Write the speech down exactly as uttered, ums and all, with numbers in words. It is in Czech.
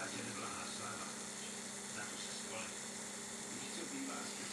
Tenkrát, že neblahá sláva. Na to se spolehne. Víš, co bývá s